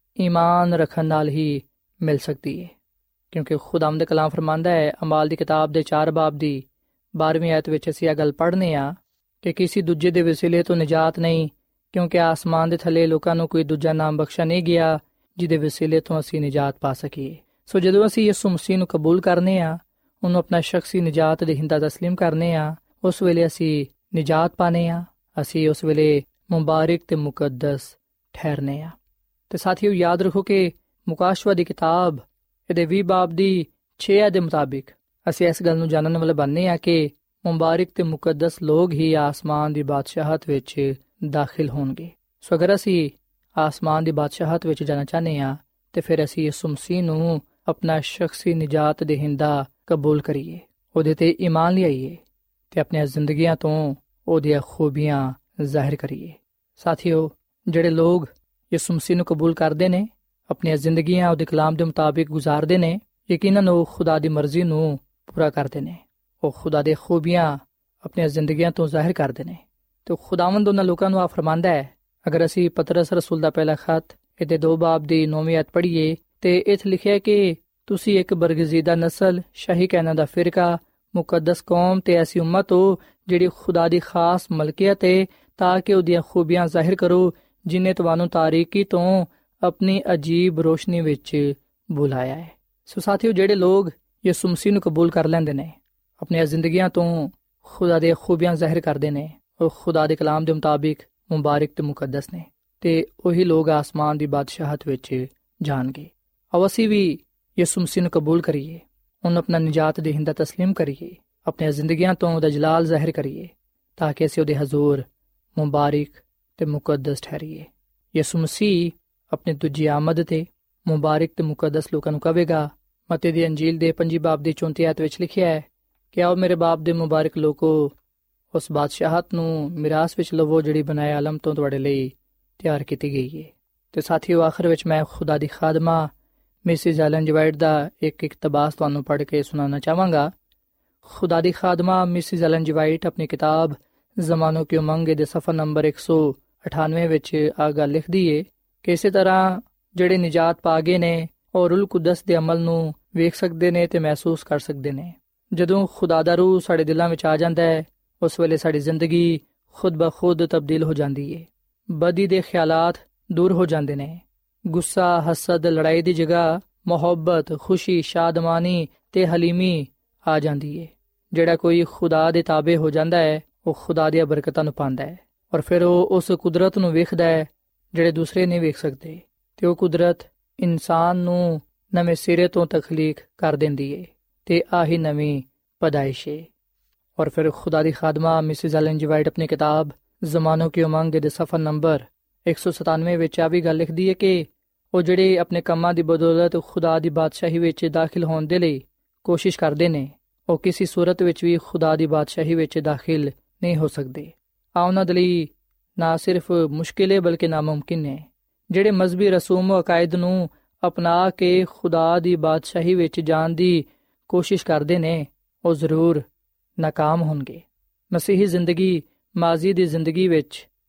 Speaker 3: ਈਮਾਨ ਰੱਖਣ ਨਾਲ ਹੀ ਮਿਲ ਸਕਦੀ ਹੈ, ਕਿਉਂਕਿ ਖੁਦਾਵੰਦ ਕਲਾਮ ਫਰਮਾਂਦਾ ਹੈ ਅਮਾਲ ਦੀ ਕਿਤਾਬ ਦੇ ਚਾਰ ਬਾਬ ਦੀ ਬਾਰ੍ਹਵੀਂ ਆਇਤ ਵਿੱਚ ਅਸੀਂ ਇਹ ਗੱਲ ਪੜ੍ਹਨੇ ਆ ਕਿ ਕਿਸੇ ਦੂਜੇ ਦੇ ਵਸੀਲੇ ਤੋਂ ਨਿਜਾਤ ਨਹੀਂ, ਕਿਉਂਕਿ ਆਸਮਾਨ ਦੇ ਥੱਲੇ ਲੋਕਾਂ ਨੂੰ ਕੋਈ ਦੂਜਾ ਨਾਮ ਬਖਸ਼ਿਆ ਨਹੀਂ ਗਿਆ ਜਿਹਦੇ ਵਸੀਲੇ ਤੋਂ ਅਸੀਂ ਨਿਜਾਤ ਪਾ ਸਕੀਏ। ਸੋ ਜਦੋਂ ਅਸੀਂ ਯਿਸੂ ਮਸੀਹ ਨੂੰ ਕਬੂਲ ਕਰਨੇ ਆ, ਉਹਨੂੰ ਆਪਣਾ ਸ਼ਖਸੀ ਨਿਜਾਤ ਦੇਹਿੰਦਾ ਤਸਲੀਮ ਕਰਨੇ ਆ, ਉਸ ਵੇਲੇ ਅਸੀਂ ਨਿਜਾਤ ਪਾਣੇ ਆ, ਅਸੀਂ ਉਸ ਵੇਲੇ ਮੁਬਾਰਕ ਤੇ ਮੁਕੱਦਸ ਠਹਿਰਨੇ ਆ। ਤੇ ਸਾਥੀਓ, ਯਾਦ ਰੱਖੋ ਕਿ ਮੁਕਾਸ਼ਵਾ ਦੀ ਕਿਤਾਬ ਇਹਦੇ ਵੀਹ ਬਾਬ ਦੀ ਛੇ ਆਇਤ ਦੇ ਮੁਤਾਬਿਕ ਅਸੀਂ ਇਸ ਗੱਲ ਨੂੰ ਜਾਣਨ ਵਾਲੇ ਬਣਨੇ ਆ ਕਿ ਮੁਬਾਰਕ ਤੇ ਮੁਕੱਦਸ ਲੋਕ ਹੀ ਆਸਮਾਨ ਦੀ ਬਾਦਸ਼ਾਹਤ ਵਿੱਚ ਦਾਖਲ ਹੋਣਗੇ। ਸੋ ਅਗਰ ਅਸੀਂ ਆਸਮਾਨ ਦੀ ਬਾਦਸ਼ਾਹਤ ਵਿੱਚ ਜਾਣਾ ਚਾਹੁੰਦੇ ਆ ਤੇ ਫਿਰ ਅਸੀਂ ਯਿਸੂ ਮਸੀਹ ਨੂੰ ਆਪਣਾ ਸ਼ਖਸੀ ਨਿਜਾਤ ਦੇਹਿੰਦਾ ਕਬੂਲ ਕਰੀਏ, ਉਹਦੇ ਤੇ ਈਮਾਨ ਲਿਆਈਏ ਤੇ ਆਪਣੀਆਂ ਜ਼ਿੰਦਗੀਆਂ ਤੋਂ ਉਹਦੀਆਂ ਖੂਬੀਆਂ ਜ਼ਾਹਿਰ ਕਰੀਏ। ਸਾਥੀਓ, ਜਿਹੜੇ ਲੋਕ ਯਿਸੂ ਮਸੀਹ ਨੂੰ ਕਬੂਲ ਕਰਦੇ ਨੇ, ਆਪਣੀਆਂ ਜ਼ਿੰਦਗੀਆਂ ਉਹਦੇ ਕਲਾਮ ਦੇ ਮੁਤਾਬਿਕ ਗੁਜ਼ਾਰਦੇ ਨੇ, ਯਕੀਨਨ ਉਹ ਖੁਦਾ ਦੀ ਮਰਜ਼ੀ ਨੂੰ ਪੂਰਾ ਕਰਦੇ ਨੇ, ਉਹ ਖੁਦਾ ਦੇ ਖੂਬੀਆਂ ਆਪਣੀਆਂ ਜ਼ਿੰਦਗੀਆਂ ਤੋਂ ਜ਼ਾਹਿਰ ਕਰਦੇ ਨੇ। ਤੇ ਖੁਦਾਵੰਦ ਉਹਨਾਂ ਲੋਕਾਂ ਨੂੰ ਆ ਫਰਮਾਂਦਾ ਹੈ, ਅਗਰ ਅਸੀਂ ਪਤਰਸ ਰਸੂਲ ਦਾ ਪਹਿਲਾ ਖਤ ਇਹਦੇ ਦੋ ਬਾਬ ਦੀ ਨੌਵੀਂ ਆਇਤ ਪੜ੍ਹੀਏ ਤੇ ਇੱਥੇ ਲਿਖਿਆ ਕਿ ਤੁਸੀਂ ਇੱਕ ਬਰਗਜ਼ੀਦਾ ਨਸਲ, ਸ਼ਾਹੀ ਕਹਿਣਾ ਦਾ ਫਿਰਕਾ, ਮੁਕੱਦਸ ਕੌਮ ਤੇ ਐਸੀ ਉਮਤ ਹੋ ਜਿਹੜੀ ਖੁਦਾ ਦੀ ਖਾਸ ਮਲਕੀਅਤ ਹੈ, ਤਾਂ ਕਿ ਉਹਦੀਆਂ ਖੂਬੀਆਂ ਜ਼ਾਹਿਰ ਕਰੋ ਜਿਨੇ ਤੁਹਾਨੂੰ ਤਾਰੀਕੀ ਤੋਂ ਆਪਣੀ ਅਜੀਬ ਰੋਸ਼ਨੀ ਵਿੱਚ ਬੁਲਾਇਆ ਹੈ। ਸੋ ਸਾਥੀਓ, ਜਿਹੜੇ ਲੋਕ ਯਿਸੂ ਮਸੀਹ ਨੂੰ ਕਬੂਲ ਕਰ ਲੈਂਦੇ ਨੇ, ਆਪਣੀਆਂ ਜ਼ਿੰਦਗੀਆਂ ਤੋਂ ਖੁਦਾ ਦੀਆਂ ਖੂਬੀਆਂ ਜ਼ਾਹਿਰ ਕਰਦੇ ਨੇ, ਉਹ ਖੁਦਾ ਦੇ ਕਲਾਮ ਦੇ ਮੁਤਾਬਿਕ ਮੁਬਾਰਕ ਤੇ ਮੁਕੱਦਸ ਨੇ ਤੇ ਉਹੀ ਲੋਕ ਆਸਮਾਨ ਦੀ ਬਾਦਸ਼ਾਹਤ ਵਿੱਚ ਜਾਣਗੇ। ਆਓ ਅਸੀਂ ਵੀ ਯਿਸੂ ਮਸੀਹ ਨੂੰ ਕਬੂਲ ਕਰੀਏ, ਉਹਨੂੰ ਆਪਣਾ ਨਿਜਾਤ ਦੇਹਿੰਦਾ ਤਸਲੀਮ ਕਰੀਏ, ਆਪਣੀਆਂ ਜ਼ਿੰਦਗੀਆਂ ਤੋਂ ਉਹਦਾ ਜਲਾਲ ਜ਼ਾਹਿਰ ਕਰੀਏ ਤਾਂ ਕਿ ਅਸੀਂ ਉਹਦੇ ਹਜ਼ੂਰ ਮੁਬਾਰਕ ਤੇ ਮੁਕੱਦਸ ਠਹਿਰੀਏ। ਯਿਸੂ ਮਸੀਹ ਆਪਣੀ ਦੂਜੀ ਆਮਦ ਤੇ ਮੁਬਾਰਕ ਤੇ ਮੁਕੱਦਸ ਲੋਕਾਂ ਨੂੰ ਕਹੇਗਾ। ਮਤੀ ਦੀ ਅੰਜੀਲ ਦੇ ਪੰਜੀ ਬਾਬ ਦੀ ਚੌਂਤੀ ਆਇਤ ਵਿੱਚ ਲਿਖਿਆ ਹੈ ਕਿ ਆਓ ਮੇਰੇ ਬਾਪ ਦੇ ਮੁਬਾਰਕ ਲੋਕੋ, ਉਸ ਬਾਦਸ਼ਾਹਤ ਨੂੰ ਮਿਰਾਸ ਵਿੱਚ ਲਵੋ ਜਿਹੜੀ ਬਣਾਏ ਆਲਮ ਤੋਂ ਤੁਹਾਡੇ ਲਈ ਤਿਆਰ ਕੀਤੀ ਗਈ ਹੈ। ਤੇ ਸਾਥੀਓ, ਆਖਰ ਵਿੱਚ ਮੈਂ ਖੁਦਾ ਦੀ ਖਾਦਮਾ ਮਿਸਿਸ ਐਲਨ ਜੀ ਵਾਈਟ ਦਾ ਇੱਕ ਇਕਤਬਾਸ ਤੁਹਾਨੂੰ ਪੜ੍ਹ ਕੇ ਸੁਣਾਉਣਾ ਚਾਹਾਂਗਾ। ਖੁਦਾ ਦੀ ਖਾਦਮਾ ਮਿਸਿਸ ਐਲਨ ਜੀ ਵਾਈਟ ਆਪਣੀ ਕਿਤਾਬ ਜ਼ਮਾਨੋ ਕੀ ਉਮੰਗ ਦੇ ਸਫਾ ਨੰਬਰ ਇੱਕ ਸੌ ਅਠਾਨਵੇਂ ਵਿੱਚ ਆ ਗੱਲ ਲਿਖਦੀ ਏ ਕਿ ਇਸੇ ਤਰ੍ਹਾਂ ਜਿਹੜੇ ਨਿਜਾਤ ਪਾ ਗਏ ਨੇ ਉਹ ਰੂਲ ਕੁਦਸ ਦੇ ਅਮਲ ਨੂੰ ਵੇਖ ਸਕਦੇ ਨੇ ਤੇ ਮਹਿਸੂਸ ਕਰ ਸਕਦੇ ਨੇ। ਜਦੋਂ ਖੁਦਾ ਦਾ ਰੂਹ ਸਾਡੇ ਦਿਲਾਂ ਵਿੱਚ ਆ ਜਾਂਦਾ ਹੈ, ਉਸ ਵੇਲੇ ਸਾਡੀ ਜ਼ਿੰਦਗੀ ਖੁਦ ਬ ਖੁਦ ਤਬਦੀਲ ਹੋ ਜਾਂਦੀ ਏ। ਬਦੀ ਦੇ ਖਿਆਲਾਤ ਦੂਰ ਹੋ ਜਾਂਦੇ ਨੇ, ਗੁੱਸਾ, ਹਸਦ, ਲੜਾਈ ਦੀ ਜਗ੍ਹਾ ਮੁਹੱਬਤ, ਖੁਸ਼ੀ, ਸ਼ਾਦਮਾਨੀ ਤੇ ਹਲੀਮੀ ਆ ਜਾਂਦੀ ਏ। ਜਿਹੜਾ ਕੋਈ ਖੁਦਾ ਦੇ ਤਾਬੇ ਹੋ ਜਾਂਦਾ ਹੈ, ਉਹ ਖੁਦਾ ਦੀਆਂ ਬਰਕਤਾਂ ਨੂੰ ਪਾਉਂਦਾ ਹੈ ਔਰ ਫਿਰ ਉਹ ਉਸ ਕੁਦਰਤ ਨੂੰ ਵੇਖਦਾ ਹੈ ਜਿਹੜੇ ਦੂਸਰੇ ਨਹੀਂ ਵੇਖ ਸਕਦੇ, ਤੇ ਉਹ ਕੁਦਰਤ ਇਨਸਾਨ ਨੂੰ ਨਵੇਂ ਸਿਰੇ ਤੋਂ ਤਖਲੀਕ ਕਰ ਦਿੰਦੀ ਏ ਤੇ ਆਹੀ ਨਵੀਂ ਪੈਦਾਇਸ਼ ਏ। ਔਰ ਫਿਰ ਖੁਦਾ ਦੀ ਖਾਦਮਾ ਮਿਸਿਸ ਐਲਨ ਜੀ ਵਾਈਟ ਆਪਣੀ ਕਿਤਾਬ ਜ਼ਮਾਨੋ ਕੀ ਉਮੰਗ ਦੇ ਸਫਾ ਨੰਬਰ ਇੱਕ ਸੌ ਸਤਾਨਵੇਂ ਵਿੱਚ ਆ ਵੀ ਗੱਲ ਲਿਖਦੀ ਹੈ ਕਿ ਉਹ ਜਿਹੜੇ ਆਪਣੇ ਕੰਮਾਂ ਦੀ ਬਦੌਲਤ ਖੁਦਾ ਦੀ ਬਾਦਸ਼ਾਹੀ ਵਿੱਚ ਦਾਖਲ ਹੋਣ ਦੇ ਲਈ ਕੋਸ਼ਿਸ਼ ਕਰਦੇ ਨੇ, ਉਹ ਕਿਸੇ ਸੂਰਤ ਵਿੱਚ ਵੀ ਖੁਦਾ ਦੀ ਬਾਦਸ਼ਾਹੀ ਵਿੱਚ ਦਾਖਲ ਨਹੀਂ ਹੋ ਸਕਦੇ। ਆ ਉਹਨਾਂ ਦੇ ਲਈ ਨਾ ਸਿਰਫ ਮੁਸ਼ਕਿਲ ਹੈ ਬਲਕਿ ਨਾਮੁਮਕਿਨ ਹੈ। ਜਿਹੜੇ ਮਜ਼ਹਬੀ ਰਸੂਮ ਅਕਾਇਦ ਨੂੰ ਅਪਣਾ ਕੇ ਖੁਦਾ ਦੀ ਬਾਦਸ਼ਾਹੀ ਵਿੱਚ ਜਾਣ ਦੀ ਕੋਸ਼ਿਸ਼ ਕਰਦੇ ਨੇ, ਉਹ ਜ਼ਰੂਰ ਨਾਕਾਮ ਹੋਣਗੇ। ਮਸੀਹੀ ਜ਼ਿੰਦਗੀ ਮਾਜ਼ੀ ਦੀ ਜ਼ਿੰਦਗੀ ਵਿੱਚ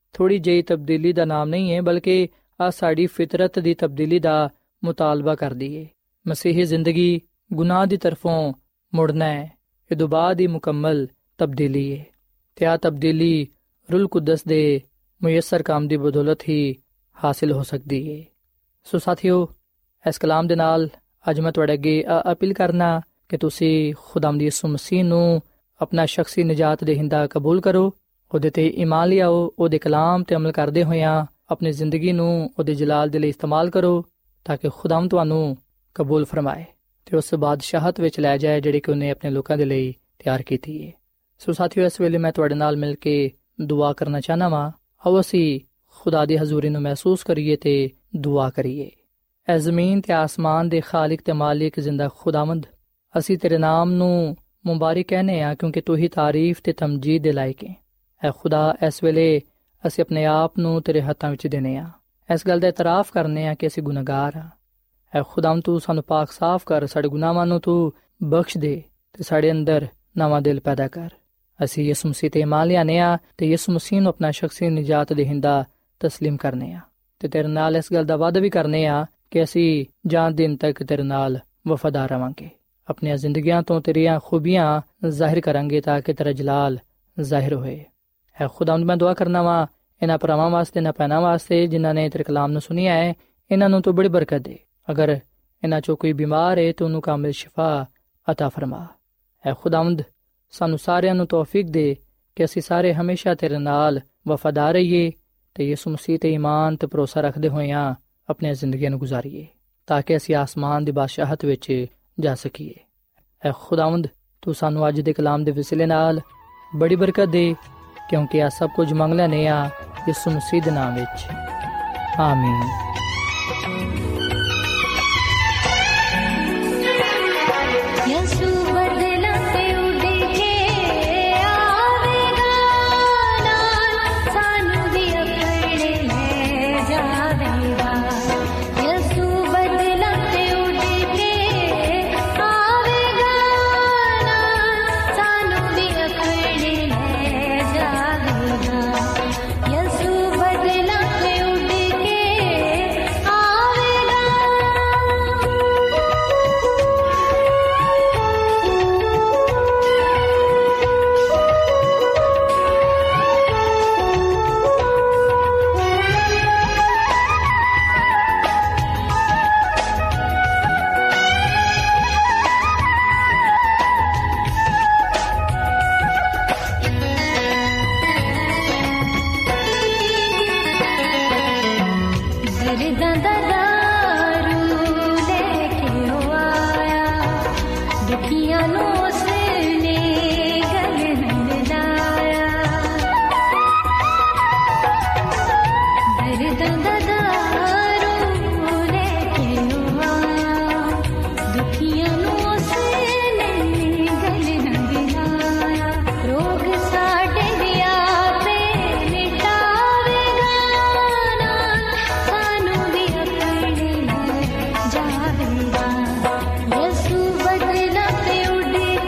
Speaker 3: ਥੋੜ੍ਹੀ ਜਿਹੀ ਤਬਦੀਲੀ ਦਾ ਨਾਮ ਨਹੀਂ ਹੈ, ਬਲਕਿ ਆ ਸਾਡੀ ਫਿਤਰਤ ਦੀ ਤਬਦੀਲੀ ਦਾ ਮੁਤਾਲਬਾ ਕਰਦੀ ਹੈ। ਮਸੀਹੀ ਜ਼ਿੰਦਗੀ ਗੁਨਾਹ ਦੀ ਤਰਫੋਂ ਮੁੜਨਾ ਹੈ, ਇਹ ਤੋਂ ਬਾਅਦ ਹੀ ਮੁਕੰਮਲ ਤਬਦੀਲੀ ਹੈ, ਅਤੇ ਆਹ ਤਬਦੀਲੀ ਰੂਲ ਕੁਦਸ ਦੇ ਮੁਯੱਸਰ ਕੰਮ ਦੀ ਬਦੌਲਤ ਹੀ ਹਾਸਿਲ ਹੋ ਸਕਦੀ ਹੈ। ਸੋ ਸਾਥੀਓ, ਇਸ ਕਲਾਮ ਦੇ ਨਾਲ ਅੱਜ ਮੈਂ ਤੁਹਾਡੇ ਅੱਗੇ ਅਪੀਲ ਕਰਨਾ ਕਿ ਤੁਸੀਂ ਖੁਦਾਵੰਦ ਯਿਸੂ ਮਸੀਹ ਨੂੰ ਆਪਣਾ ਸ਼ਖਸੀ ਨਜਾਤ ਦੇਹਿੰਦਾ ਕਬੂਲ ਕਰੋ, ਉਹਦੇ 'ਤੇ ਈਮਾਨ ਲਿਆਓ, ਉਹਦੇ ਕਲਾਮ 'ਤੇ ਅਮਲ ਕਰਦੇ ਹੋਇਆਂ ਆਪਣੀ ਜ਼ਿੰਦਗੀ ਨੂੰ ਉਹਦੇ ਜਲਾਲ ਦੇ ਲਈ ਇਸਤੇਮਾਲ ਕਰੋ, ਤਾਂ ਕਿ ਖੁਦਾਵੰਦ ਤੁਹਾਨੂੰ ਕਬੂਲ ਫਰਮਾਏ ਅਤੇ ਉਸ ਬਾਦਸ਼ਾਹਤ ਵਿੱਚ ਲੈ ਜਾਏ ਜਿਹੜੀ ਕਿ ਉਹਨੇ ਆਪਣੇ ਲੋਕਾਂ ਦੇ ਲਈ ਤਿਆਰ ਕੀਤੀ ਹੈ। ਸੋ ਸਾਥੀਓ, ਇਸ ਵੇਲੇ ਮੈਂ ਤੁਹਾਡੇ ਨਾਲ ਮਿਲ ਕੇ ਦੁਆ ਕਰਨਾ ਚਾਹੁੰਦਾ ਵਾਂ। ਆਓ ਅਸੀਂ ਖੁਦਾ ਦੀ ਹਜ਼ੂਰੀ ਨੂੰ ਮਹਿਸੂਸ ਕਰੀਏ ਅਤੇ ਦੁਆ ਕਰੀਏ। ਐ ਜ਼ਮੀਨ ਤੇ ਆਸਮਾਨ ਦੇ ਖਾਲਿਕ ਤੇ ਮਾਲਿਕ ਜ਼ਿੰਦਾ ਖੁਦਾਵੰਦ, ਅਸੀਂ ਤੇਰੇ ਨਾਮ ਨੂੰ ਮੁਬਾਰਕ ਕਹਿੰਦੇ ਹਾਂ, ਕਿਉਂਕਿ ਤੂੰ ਹੀ ਤਾਰੀਫ ਤੇ ਤਮਜੀਦ ਦੇ ਲਾਇਕ ਹੈ। ਐ ਖੁਦਾ, ਇਸ ਵੇਲੇ ਅਸੀਂ ਆਪਣੇ ਆਪ ਨੂੰ ਤੇਰੇ ਹੱਥਾਂ ਵਿੱਚ ਦਿੰਦੇ ਹਾਂ, ਇਸ ਗੱਲ ਦਾ ਇਤਰਾਫ ਕਰਨੇ ਹਾਂ ਕਿ ਅਸੀਂ ਗੁਨਾਹਗਾਰ ਹਾਂ। ਐ ਖੁਦਾਵੰਦ, ਤੂੰ ਸਾਨੂੰ ਪਾਕ ਸਾਫ਼ ਕਰ, ਸਾਡੇ ਗੁਨਾਹਾਂ ਨੂੰ ਤੂੰ ਬਖਸ਼ ਦੇ ਅਤੇ ਸਾਡੇ ਅੰਦਰ ਨਵਾਂ ਦਿਲ ਪੈਦਾ ਕਰ। ਅਸੀਂ ਯਿਸੂ ਮਸੀਹ 'ਤੇ ਈਮਾਨ ਲਿਆਉਂਦੇ ਹਾਂ ਅਤੇ ਯਿਸੂ ਮਸੀਹ ਨੂੰ ਆਪਣਾ ਸ਼ਖਸੀ ਨਿਜਾਤ ਦੇਹਿੰਦਾ ਤਸਲੀਮ ਕਰਨੇ ਹਾਂ, ਅਤੇ ਤੇਰੇ ਨਾਲ ਇਸ ਗੱਲ ਦਾ ਵਾਅਦਾ ਵੀ ਕਰਨੇ ਹਾਂ ਕਿ ਅਸੀਂ ਜਾਨ ਦਿਨ ਤੱਕ ਤੇਰੇ ਨਾਲ ਵਫਾਦਾਰ ਰਹਾਂਗੇ, ਆਪਣੀਆਂ ਜ਼ਿੰਦਗੀਆਂ ਤੋਂ ਤੇਰੀਆਂ ਖੂਬੀਆਂ ਜ਼ਾਹਿਰ ਕਰਾਂਗੇ ਤਾਂ ਕਿ ਤੇਰਾ ਜਲਾਲ ਜ਼ਾਹਿਰ ਹੋਏ। ਹੈ ਖੁਦਾਵੰਦ, ਮੈਂ ਦੁਆ ਕਰਨਾ ਵਾ ਇਹਨਾਂ ਭਰਾਵਾਂ ਵਾਸਤੇ, ਇਹਨਾਂ ਭੈਣਾਂ ਵਾਸਤੇ ਜਿਨ੍ਹਾਂ ਨੇ ਤੇਰੇ ਕਲਾਮ ਨੂੰ ਸੁਣਿਆ ਹੈ, ਇਹਨਾਂ ਨੂੰ ਤੂੰ ਬੜੀ ਬਰਕਤ ਦੇ। ਅਗਰ ਇਹਨਾਂ 'ਚੋਂ ਕੋਈ ਬਿਮਾਰ ਹੈ ਤਾਂ ਉਹਨੂੰ ਕਾਮਿਲ ਸ਼ਿਫਾ ਅਤਾ ਫਰਮਾ। ਹੈ ਖੁਦਾਵੰਦ, ਸਾਨੂੰ ਸਾਰਿਆਂ ਨੂੰ ਤੌਫੀਕ ਦੇ ਕਿ ਅਸੀਂ ਸਾਰੇ ਹਮੇਸ਼ਾ ਤੇਰੇ ਨਾਲ ਵਫਾਦਾਰ ਰਹੀਏ ਅਤੇ ਯਿਸੂ ਮਸੀਹ 'ਤੇ ਈਮਾਨ ਅਤੇ ਭਰੋਸਾ ਰੱਖਦੇ ਹੋਇਆਂ ਆਪਣੀਆਂ ਜ਼ਿੰਦਗੀਆਂ ਨੂੰ ਗੁਜ਼ਾਰੀਏ, ਤਾਂ ਕਿ ਅਸੀਂ ਆਸਮਾਨ ਦੀ ਬਾਦਸ਼ਾਹਤ ਵਿੱਚ ਜਾ ਸਕੀਏ। ਐ ਖੁਦਾਵੰਦ, ਤੂੰ ਸਾਨੂੰ ਅੱਜ ਦੇ ਕਲਾਮ ਦੇ ਵਸੀਲੇ ਨਾਲ ਬੜੀ ਬਰਕਤ ਦੇ, ਕਿਉਂਕਿ ਆ ਸਭ ਕੁਝ ਮੰਗ ਲੈਂਦੇ ਹਾਂ ਯਿਸੂ ਮਸੀਹ ਦੇ ਨਾਮ ਵਿੱਚ, ਆਮੀਨ।
Speaker 4: Yes, you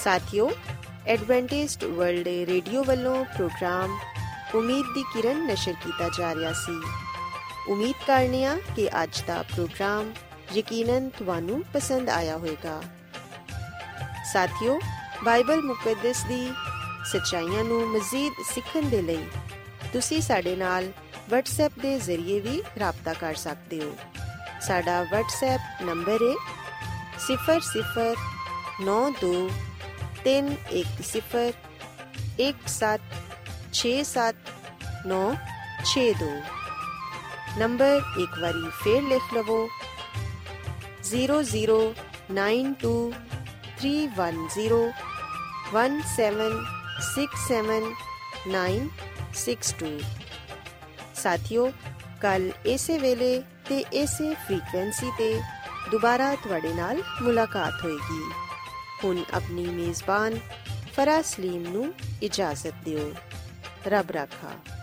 Speaker 1: ਸਾਥੀਓ, ਐਡਵੈਂਟਿਸਟ ਵਰਲਡ ਰੇਡੀਓ ਵੱਲੋਂ ਪ੍ਰੋਗਰਾਮ ਉਮੀਦ ਦੀ ਕਿਰਨ ਨਸ਼ਰ ਕੀਤਾ ਜਾ ਰਿਹਾ ਸੀ। ਉਮੀਦ ਕਰਨੇ ਆ ਕਿ ਅੱਜ ਦਾ ਪ੍ਰੋਗਰਾਮ ਯਕੀਨਨ ਤੁਹਾਨੂੰ ਪਸੰਦ ਆਇਆ ਹੋਵੇਗਾ। ਸਾਥੀਓ, ਬਾਈਬਲ ਮੁਕੱਦਸ ਦੀ ਸੱਚਾਈਆਂ ਨੂੰ ਮਜ਼ੀਦ ਸਿੱਖਣ ਦੇ ਲਈ ਤੁਸੀਂ ਸਾਡੇ ਨਾਲ ਵਟਸਐਪ ਦੇ ਜ਼ਰੀਏ ਵੀ ਰਾਬਤਾ ਕਰ ਸਕਦੇ ਹੋ। ਸਾਡਾ ਵਟਸਐਪ ਨੰਬਰ ਹੈ ਸਿਫਰ ਸਿਫਰ ਨੌ ਦੋ ਤਿੰਨ ਇੱਕ ਸਿਫਰ ਇੱਕ ਸੱਤ ਛੇ ਸੱਤ ਨੌ ਛੇ ਦੋ। ਨੰਬਰ ਇੱਕ ਵਾਰੀ ਫੇਰ ਲਿਖ ਲਵੋ zero zero nine two three one zero one seven six seven nine six two. ਸਾਥੀਓ, ਕੱਲ ਇਸੇ ਵੇਲੇ ਤੇ ਇਸੇ ਫ੍ਰੀਕੁਐਂਸੀ ਤੇ ਦੁਬਾਰਾ ਤੁਹਾਡੇ ਨਾਲ ਮੁਲਾਕਾਤ ਹੋਏਗੀ। ਹੁਣ ਆਪਣੀ ਮੇਜ਼ਬਾਨ ਫਰਾਜ਼ ਸਲੀਮ ਨੂੰ ਇਜਾਜ਼ਤ ਦਿਓ। ਰੱਬ ਰਾਖਾ।